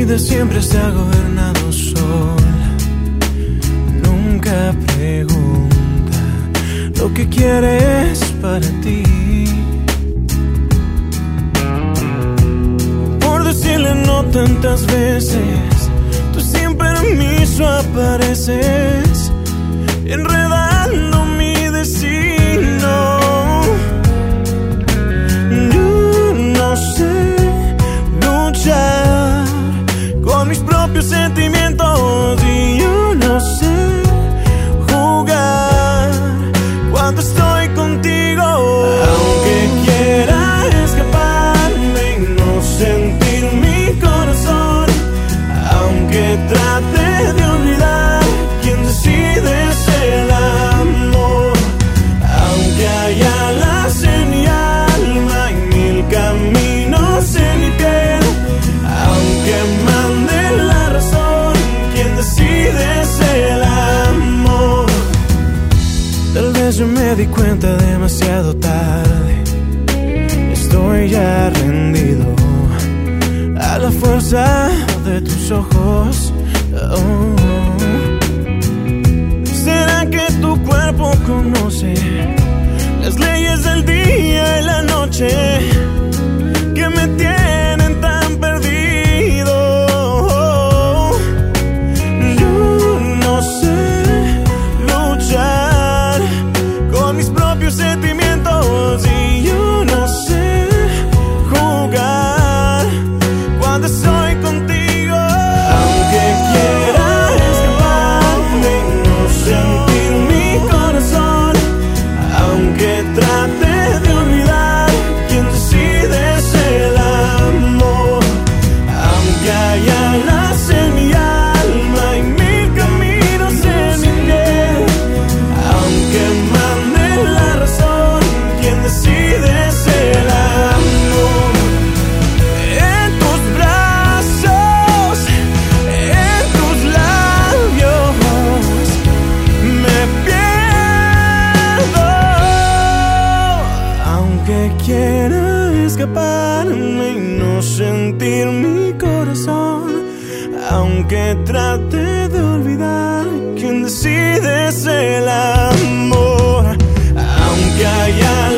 vida siempre se ha gobernado sola. Nunca pregunta lo que quieres para ti. Por decirle no tantas veces, tú siempre en mí apareces, enredando mi destino. Yo no sé luchar con mis propios sentimientos y yo no sé jugar cuando estoy contigo. Aunque quiera escaparme y no sentir mi corazón, aunque trate de olvidar, quien decide es el amor. Aunque haya alas en mi alma y mil caminos en mi piel, aunque mande la razón, quien decide es el amor. Tal vez yo me di cuenta demasiado tarde, estoy ya rendido a la fuerza de tus ojos. Oh. ¿Será que tu cuerpo conoce las leyes del día y la noche que me tienen tan perdido? Yo no sé luchar con mis propios sentimientos y yo no sé jugar cuando estoy contigo. Aunque quiera escaparme y no sentir mi corazón, aunque trate de olvidar, quien decide es el amor. Aunque haya alas en mi alma y mil caminos en mi piel, aunque mande la razón, quien decide es el amor. En tus brazos, en tus labios, me pierdo. Aunque quiera escaparme y no sentir mi corazón, aunque trate de olvidar, quien decide es el amor. Aunque haya